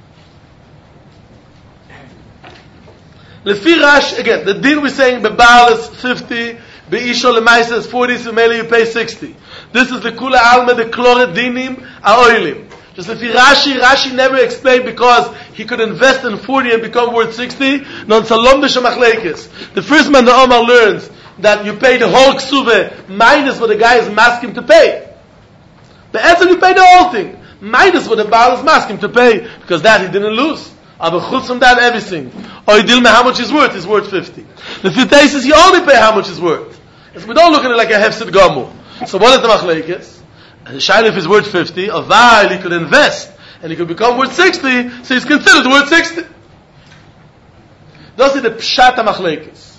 Lefi Rash, again, the din we're saying, Bebal is fifty, Beisho Lemaisa is forty, so Mele you pay sixty. This is the Kula Alma, the Klore Dinim, Aoilim. Just if Rashi, Rashi never explained because he could invest in forty and become worth sixty. Non salom de shemachlekes. The first man the Omar learns that you pay the whole ksuve minus what the guy is masking to pay. The answer you pay the whole thing minus what the Baal is masking to pay, because that he didn't lose. Aber chutz from that everything. Or you deal me how much he's worth. He's worth fifty. The fifth day says you only pay how much he's worth. So we don't look at it like a hefsid gamu. So what is the machlekes? The shaila if he's worth fifty, a while he could invest and he could become worth sixty, so he's considered worth sixty. That's the pshat machlekes.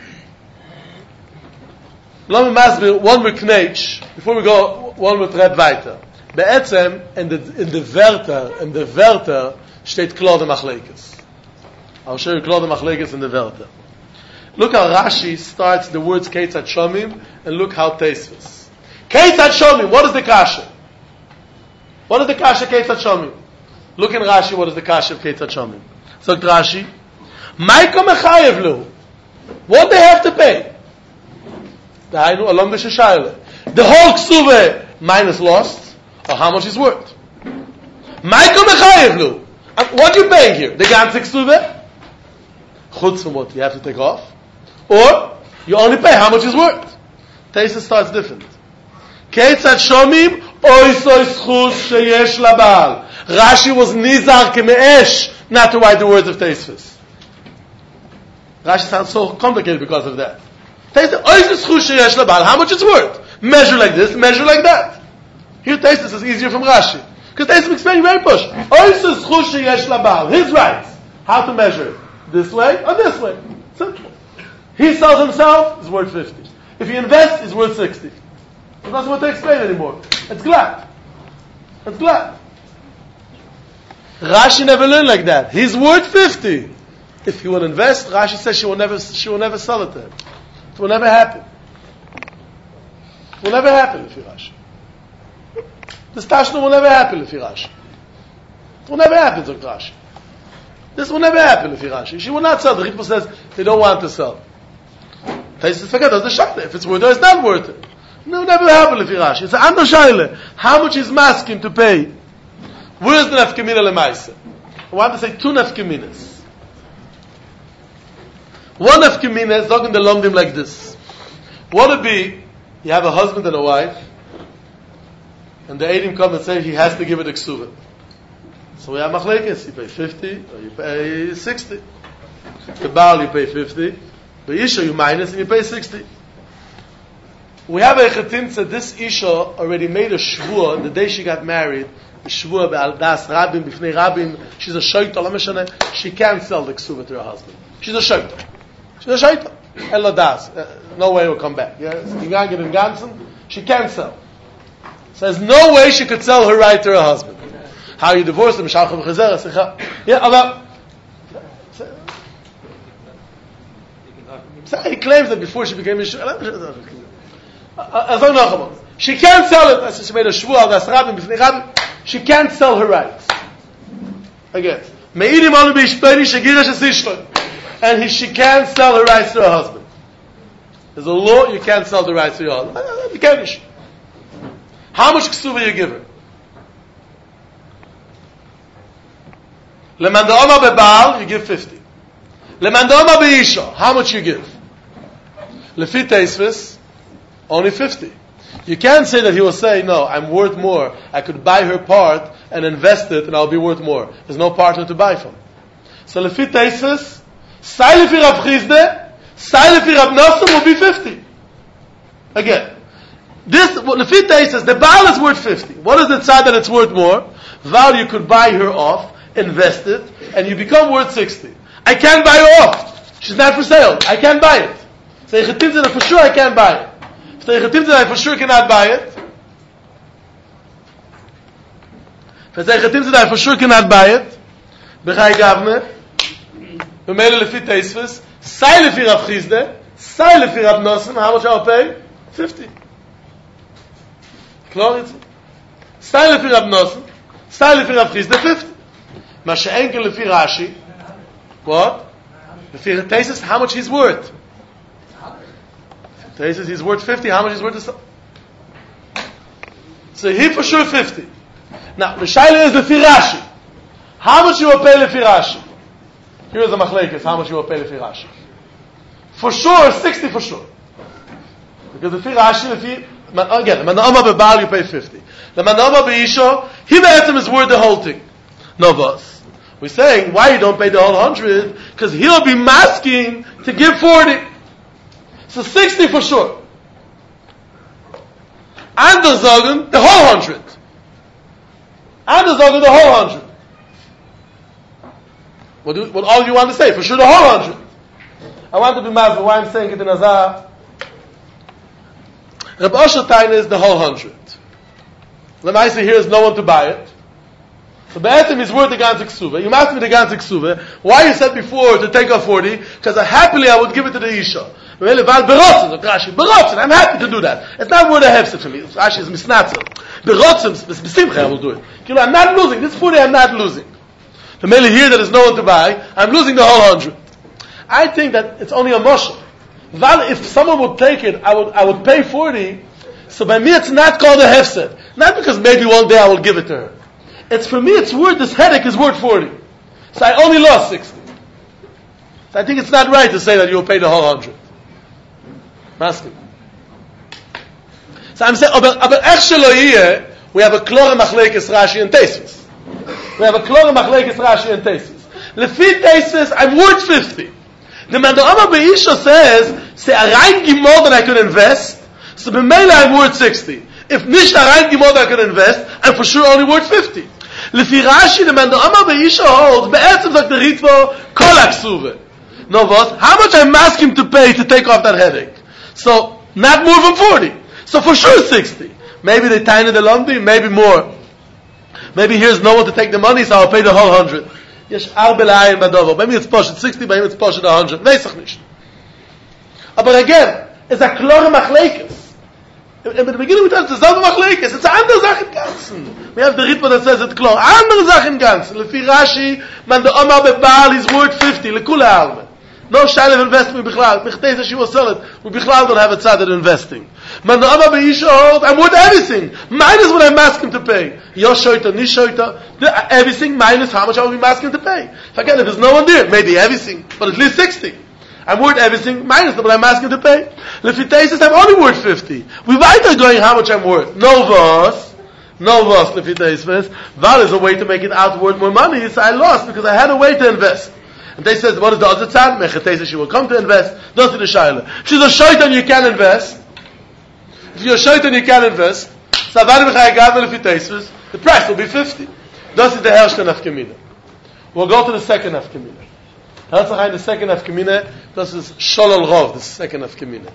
Let me masbir one more knetch before we go one more thread weiter. Be'etzem in the in the Werter in the Werter steht klar the machlekes. I'll show you klar the machlekes in the Werter. Look how Rashi starts the words Keitzat Shomim and look how Tosfos. Keitzat Shomim, what is the kasha? What is the kasha Keitzat Shomim? Look in Rashi, what is the kasha of Keitzat Shomim? So Rashi, Maiko mechayev lu. What they have to pay? The Hainu Alom B'Shashayla. The whole ksuve minus lost, or how much is worth? Maiko mechayev lu. What are you paying here? The ganze ksuve? Chutz from what you have to take off? Or, you only pay how much is worth? Taisa starts different. Keitzat Shomim oisoy schus sheyesh labal. Rashi was nizar kemeesh not to write the words of Tosfos. Rashi sounds so complicated because of that. Tosfos oisoy schus sheyesh labal. How much it's worth? Measure like this, measure like that. Here Tosfos is easier from Rashi because Tosfos explaining very push. Oisoy schus sheyesh labal. His rights. How to measure it? This way or this way? Simple. He sells himself, it's worth fifty. If he invests, it's worth sixty. It doesn't want to explain anymore. It's glad. It's glad. Rashi never learned like that. He's worth fifty. If he will invest, Rashi says she will never, she will never sell it to him. It will never happen. It will never happen if you Rashi. This tashna will never happen if you Rashi. It will never happen, Zok Rashi. This will never happen if you Rashi. She will not sell. The Ritmo says they don't want to sell. Tosfos forget that's the shayla. If it's worth it, it's not worth it. No, never happen if you Rashi. It's an under shayla. How much is masking to pay? Where is the nefkemina lemaisa? I want to say two nefkeminas. One nefkemina is talking the lomdim like this. What would be? You have a husband and a wife, and the eidim come and say he has to give it a ksuva. So we have machlekes. You pay fifty or you pay sixty. The Baal you pay fifty. The Isha you minus and you pay sixty. We have a chetim that this Isha already made a shvua the day she got married. A shvua be'al das rabim b'fnei rabim. She's a shayta, lo meshane. She can't sell the ksuva to her husband. She's a shayta. She's a shayta. Ella das. No way it will come back. Yes, in Gangen and Gansen, she can't sell. So there's no way she could sell her right to her husband. How you divorce him? Yeah, aber he claims that before she became a she can't sell it. She made a shvuah. She can't sell her rights. Again, and he, she can't sell her rights to her husband. There's a law you can't sell the rights to your husband. You can't. How much ksuva you give her? Lemandoma bebaal, you give fifty. Lemandoma beisha, how much you give? Lefi Tosfos, only fifty. You can't say that he will say, no, I'm worth more. I could buy her part and invest it and I'll be worth more. There's no partner to buy from. So Lefi Tosfos, sai lefi Rav Chizde, sai lefi Rav Nosson will be fifty. Again, this, Lefi Tosfos, the Baal is worth fifty. What is the tzad that it's worth more? Val, you could buy her off, invest it, and you become worth sixty. I can't buy her off. She's not for sale. I can't buy it. Say, so for sure I can't buy it. Stechatim that I for sure cannot buy it. Stechatim that I for sure cannot buy it. Bechai Gavne. B'meile lefi Teisves. Sai lefi Rav Chizde. Sai lefi Rav Nosson. How much I'll pay? Fifty. Klar it's. Sai lefi Rav Nosson. Sai lefi Rav Chizde. Fifty. Ma she'enkel lefi Rashi. What? Lefi Teisves. How much he's worth? Teisves he's worth fifty. How much he's worth? To so he for sure fifty. Now the shaila is lefi Rashi. How much you will pay lefi Rashi? Here is the machlekes. How much you will pay lefi Rashi? For sure, sixty for sure. Because lefi Rashi, lefi again, the manama bebal you pay fifty. The manama beisho, he be'etzem is worth the whole thing. No boss. We're saying why you don't pay the whole hundred? Because he'll be masking to give forty. So sixty for sure. And the zogen the whole hundred. And the zogen the whole hundred. What, do, what all you want to say? For sure the whole hundred. I want to be mad, but why I'm saying it in Azar. Reb Osher Taina is the whole hundred. Lemaisa here is no one to buy it. So Be'etim is worth the ganze ksuva. You asked me the ganze ksuva. Why you said before to take off forty? Because I happily I would give it to the Isha. I'm happy to do that. It's not worth a hefset for me. Rashi is misnatzel. Berotzim, besimcha I will do it. I'm not losing. This forty I'm not losing. The mele here that is no one to buy, I'm losing the whole hundred. I think that it's only a moshel. If someone would take it, I would I would pay forty. So by me it's not called a hefset. Not because maybe one day I will give it to her. It's for me it's worth, this headache is worth forty. So I only lost sixty. So I think it's not right to say that you will pay the whole hundred. Masking. So I'm saying, but actually we have a klore machlekes Rashi and Teisves. We have a klore machlekes Rashi and Teisves. Lefi Teisves, I'm worth fifty. The man the Amma Beisha says, say a rein gimod that I could invest, so b'meila I'm worth sixty. If nicht a rein gimod that I could invest, I'm for sure only worth fifty. Lefi Rashi, the man the Amma Beisha holds, be'etzem sagt the Ritvo, kol aksuve. No what? How much I'm asking to pay to take off that headache? So, not more than forty. So for sure sixty. Maybe they tiny the lumpy, maybe more. Maybe here's no one to take the money, so I'll pay the whole hundred. Yes, arbelayin badovo. Maybe it's posh at sixty, maybe it's posh at a hundred. Neisach nicht. But again, it's a klore machlekes. In the beginning we tell it's a selbe machlekes. It's a andere Sache in Ganzen. We have the Ritva that says it's klore. Andere Sache in Ganzen. Lefi Rashi, man the Omar bebal is worth fifty. Lekula alme. No shayla of investment bichlal. Mechteza she will sell it. We bichlal don't have a tzad at investing. Man the Amma Beisha hold, I'm worth everything. Minus what I'm asking to pay. Yo shoita, ni shoita. Everything minus how much I will be asking to pay. If again, if there's no one there, maybe everything, but at least sixty. I'm worth everything minus what I'm asking to pay. Lefitesis, I'm only worth fifty. We weiter going how much I'm worth. No vos. No vos, lefitesis. Val is a way to make it out worth more money, so I lost because I had a way to invest. And they said, what is the other tzad? Mechatesa, she will come to invest. Don't do the shayla. She's a shaitan, you can invest. If you're a shaitan, you can invest. So the price will be fifty. That's the hershta nafkamina. We'll go to the second nafkamina. That's the second nafkamina. This is sholol rov, the second nafkamina.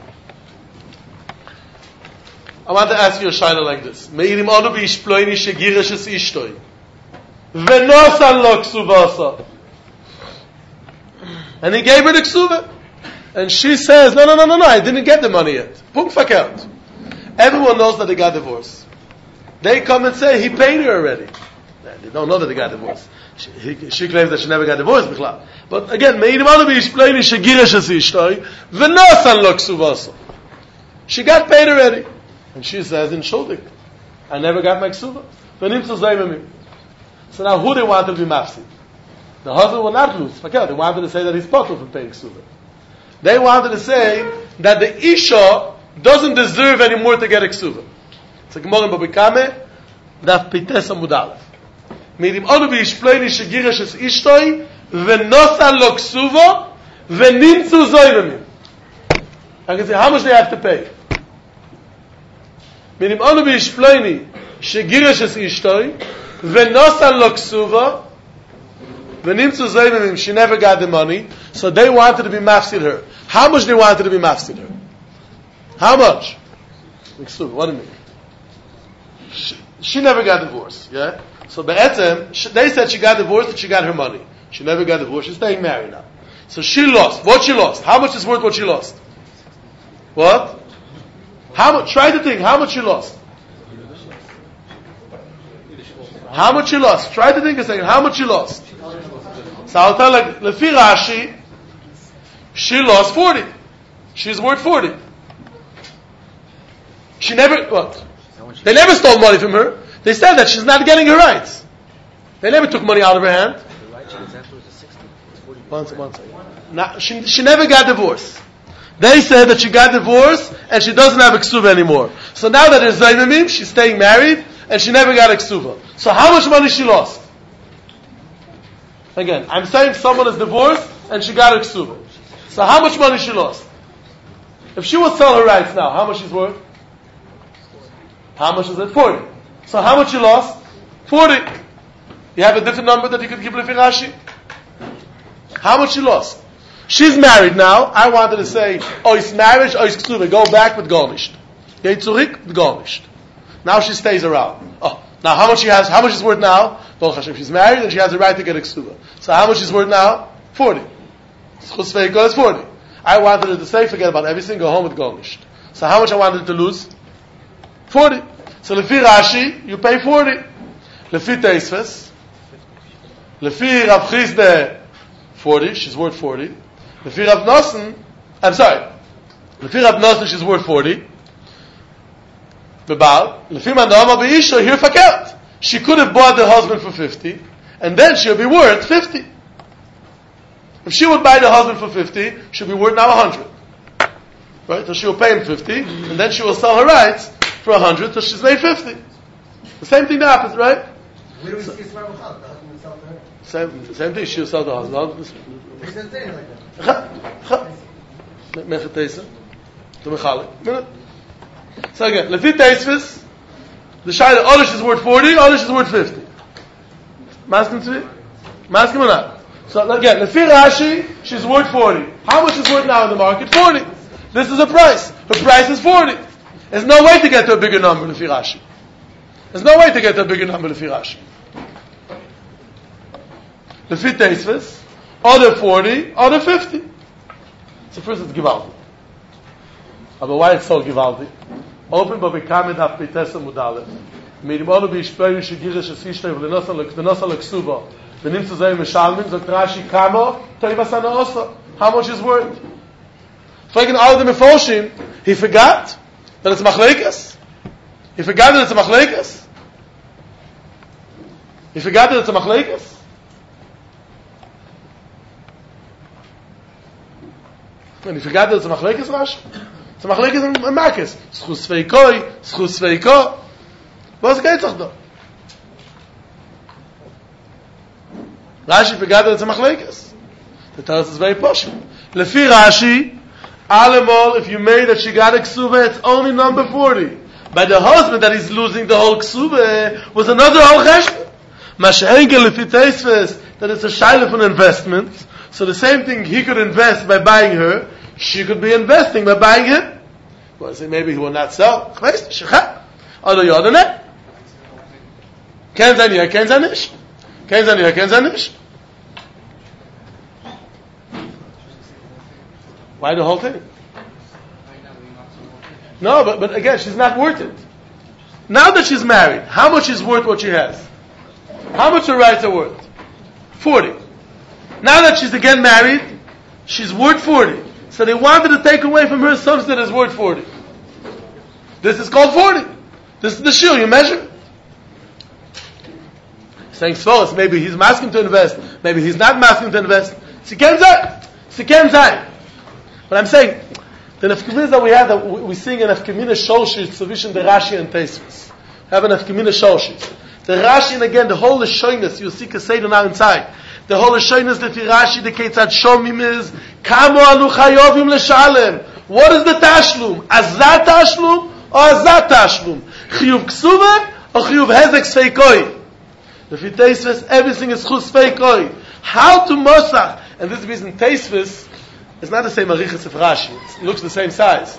I want to ask you a shayla like this. Meirim onu b'ishploini shegirish es ishtoi. V'nosan lo ksuvasa. And he gave her the ksuva. And she says, no, no, no, no, no, I didn't get the money yet. Punkt verkehrt. Everyone knows that they got divorced. They come and say, he paid her already. They don't know that they got divorced. She, he, she claims that she never got divorced. But again, she got paid already. And she says, in Shuldik, I never got my ksuva. So now who they want to be mafsid? The husband will not lose. They wanted to say that he's possible from paying ksuva. They wanted to say that the Isha doesn't deserve anymore to get a ksuva. It's a Gemara in Babikame, Daf Pites Amud Aleph. Mirim onu b'ishpleini shegirish es ishtoi, v'nosan lo ksuva, v'nimtzu zoyremim. I can say how much they have to pay. Mirim onu b'ishpleini shegirish es ishtoi, v'nosan lo ksuva, v'nimtzu zoyremim. She never got the money, so they wanted to be mafsid her. How much they wanted to be mafsid her? How much? What do you mean? She, she never got divorced, yeah? So Be'etzem, they said she got divorced and she got her money. She never got divorced, she's staying married now. So she lost. What she lost? How much is worth what she lost? What? How much? Try to think, how much she lost? How much she lost? Try to think a second, how much she lost? So I'll tell like, Lefi Rashi, she lost forty. She's worth forty. She never, what? They never stole money from her. They said that she's not getting her rights. They never took money out of her hand. One second, one second. Now, she, she never got divorced. They said that she got divorced and she doesn't have a ksuva anymore. So now that there's zaynamim, she's staying married and she never got a ksuva. So how much money she lost? Again, I'm saying someone is divorced and she got a ksuva. So how much money she lost? If she would sell her rights now, how much she's worth? How much is it? forty. So how much you lost? forty. You have a different number that you could give Lefi Rashi? How much you lost? She's married now. I wanted to say, oh, it's marriage, oh, it's ksuva. Go back with garnished. Geht zurück with garnished. Now she stays around. Oh, now how much she has? How much is worth now? Baruch Hashem, she's married and she has the right to get a ksuva. So how much is worth now? forty. Schus veiko is forty. I wanted her to say, forget about everything, go home with garnished. So how much I wanted her to lose? forty. So Lefi Rashi, you pay forty. Lefi Teisves, Lefi Rav Chisde, forty, she's worth forty. Lefi Rav Nosson, I'm sorry, Lefi Rav Nosson, she's worth forty. Bebal, Lefi Mandama Beisha, here fakert. She could have bought the husband for fifty, and then she'll be worth fifty. If she would buy the husband for fifty, she'll be worth now one hundred. Right? So she'll pay him fifty, and then she will sell her rights for one hundred, so she's made fifty. The same thing that happens, right? Where do we see Israel with the husband would sell to her? Same, same thing, she'll sell the husband. He said things like that. Mechatesa. To Mechalik. So again, Lefi Teisvis, the Shaila, Olish is worth forty, Olish is worth fifty. Maskim Tzvi? Maskim or not? So again, Lefi Rashi, she's worth forty. How much is worth now in the market? forty. This is her price. Her price is forty. There's no way to get to a bigger number, Lefi Rashi. There's no way to get to a bigger number, Lefi Rashi. Lefi Teisvis, other forty, other fifty. So first it's Givaldi. Aber why it's so Givaldi? Open but become af Petesa Mudalev. Mirim Olu b'ishperu shegirah shesishtei v'lenosal l'ksuba. V'nim zu zeh mishalmim, zok Rashi kamo, toivas hanaosa. How much is worth? Fragen all the Mefoshim, he forgot that it's Machlekes? He forgot that it's a Machlekes? He forgot that it's a Machlekes? And he forgot that it's a Machlekes, Rashi? It's a Machlekes and Makis. Schus Veikoi, Schus Veiko. Was geht doch da? Rashi forgot that it's a Machlekes. The Taras is very posh. Lefi Rashi, Alemol, if you made that she got a ksuba, it's only number forty. By the husband that is losing the whole ksuba was another whole cheshbon. Mashengel if it tastes that it's a shaila for an investment. So the same thing he could invest by buying her, she could be investing by buying him. Well, say maybe he will not sell. Although you other net. Ken sein ja, ken sein nicht. Ken sein ja, ken sein nicht. Why the whole thing? No, but, but again, she's not worth it. Now that she's married, how much is worth what she has? How much her rights are worth? forty. Now that she's again married, she's worth forty. So they wanted to take away from her something that is worth forty. This is called forty. This is the shield, you measure. Saying Sforos, maybe he's asking to invest, maybe he's not asking to invest. Siken Zay. Siken Zay. But I'm saying, the nefkeminas that we have, that we sing an nefkemina shorshis, sufficient the Rashi and Teisvis. Have an nefkemina shorshis. The Rashi, and again, the whole Lashonis, you'll see Kaseda now inside. The whole Lashonis, the Rashi, the Ketzad Shomim is, Kamo anu chayovim l'shalem. What is the tashlum? Azat tashlum or azat tashlum? Chiyuv ksuva or chiyuv hezek sveikoi? The Teisvis, everything is chus sveikoi. How to mosach? And this is the reason Teisvis, it's not the same Arichas of Rashi. It looks the same size.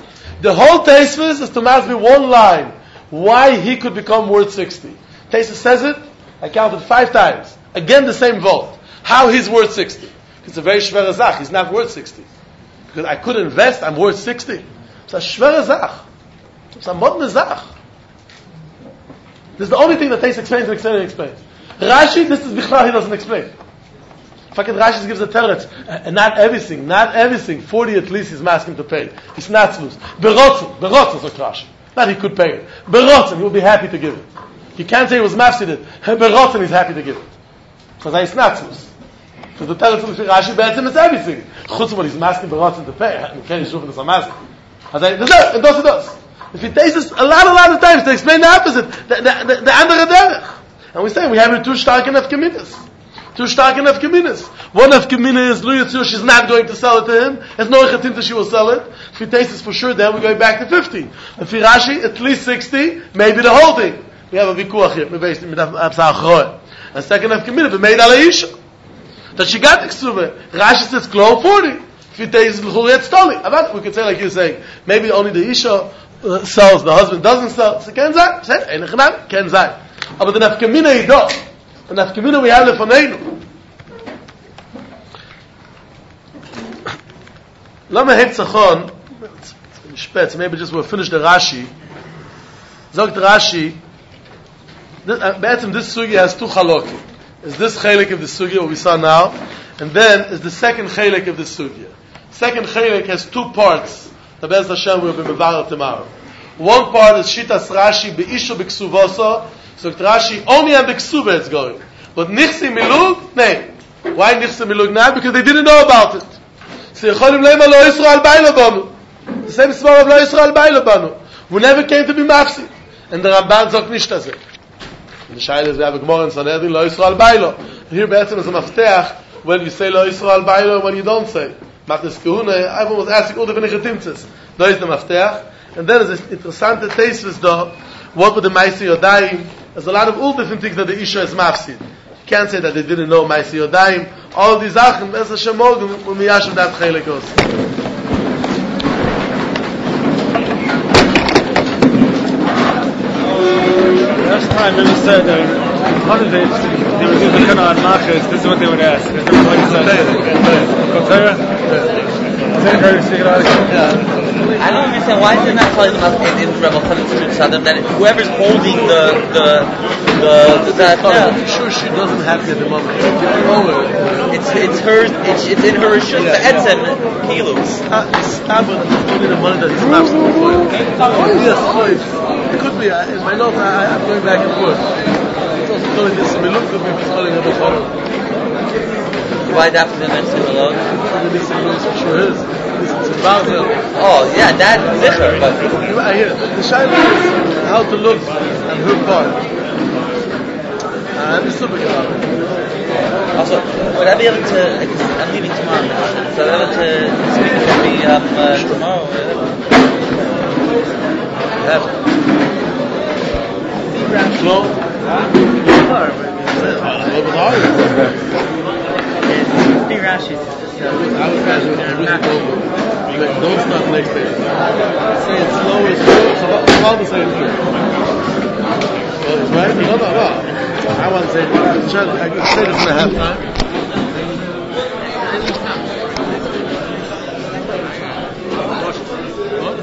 The whole Tosfos is to match me one line. Why he could become worth sixty. Tosfos says it, I counted five times. Again the same vote. How he's worth sixty. It's a very shver zach. He's not worth sixty. Because I could invest, I'm worth sixty. It's a shver zach. It's a modern zach. This is the only thing that Tosfos explains and explains and explains. Rashi, this is Bichlal, he doesn't explain. Fucking Rashi gives a teretz. And not everything, not everything. forty at least he's asking to pay. He's not tzvus. Berotzen, berotzen, says Rashi. Not he could pay it. Berotzen, he will be happy to give it. You can't say he was mafsided. Berotzen, he's happy to give it. Because he's not tzvus. Because the teretz of Rashi, be'etzim is everything. Chutz von he's asking berotzen to pay. You can't issue for the samasking. And does, and does it does. If he takes this a lot, a lot of times to explain the opposite, the, the, the, the andere derech. And we say we have here two stark enough communities. Two stark enough communities. One of communities is Lu Yitzur, she's not going to sell it to him. There's no Echatim that she will sell it. If he takes this for sure, then we're going back to fifty. And for Rashi, at least sixty, maybe the whole thing. We have a vikuach here. And second of community, made ala isha. That she got the ksuva. Rashi says, close forty. If he takes it, it's totally. We could say like you're saying, maybe only the isha uh, sells, the husband doesn't sell. So ken zay. Say, ein echanam, ken zay. But the nafkamina he does. The nafkamina we have lefaneinu. Lama hetzachon, spetz, maybe just we'll finish the Rashi. Zogt Rashi, be'etzim this sugi has two chalokim. Is this chelik of the sugi, what we saw now, and then is the second chelik of the sugi. Second chelik has two parts. The Be'ez Hashem will be mevarer tomorrow. One part is Shitas Rashi be'isho be'ksuvoso. So Rashi only on the ksuva it's going. But nichsi milug, no. Why nichsi milug now? Because they didn't know about it. So Yecholim leima lo Yisrael baylo banu. The same svar of lo Yisrael baylo banu. Who never came to be mafsi. And the Ramban sagt nicht das. And the Shaila is we have a Gemara in Sanhedrin lo Yisrael baylo. Here be'etzim is a mafteach when you say lo Yisrael baylo and when you don't say. Matis Kehuna, everyone was asking all the Benechetimtzes. That is the mafteach. And then there's an interessante Tosfos though. What would the Maisi Yodayim? There's a lot of all different things that the Isha is mafsid. You can't say that they didn't know Maisi Yodayim. All these Sachen, Be'ez Hashem morgen, when we yashem that chelik also. Last time we said that one of the they were doing the kind of machas. This is what they would ask. This is what he said. I don't understand why they're not telling them in, in Rebbe Chaim that whoever's holding the the the, the that I'm sure she doesn't have it at the moment. It's it's hers. It's, it's in her rishut. The etzem kilos. Stop it. Only the money that he's not for. Yes, it could be. In my notes, I, I'm going back and forth. It's also telling this. We look could be telling Rebbe Chaim. Why that for the next alone? For sure is. Oh yeah, that zikr. But I hear the shaila is how to look at her part. And it's super good. Also, would I be able to? Because I'm leaving tomorrow, so I'll be able to speak with me um, uh, tomorrow. Have slow. A little bit harder. Three Rashis. I would imagine it don't start next day. Say it slow and slow. So all the same thing. Well, it's right? No, no, no. I want to say, I could say this in a half time.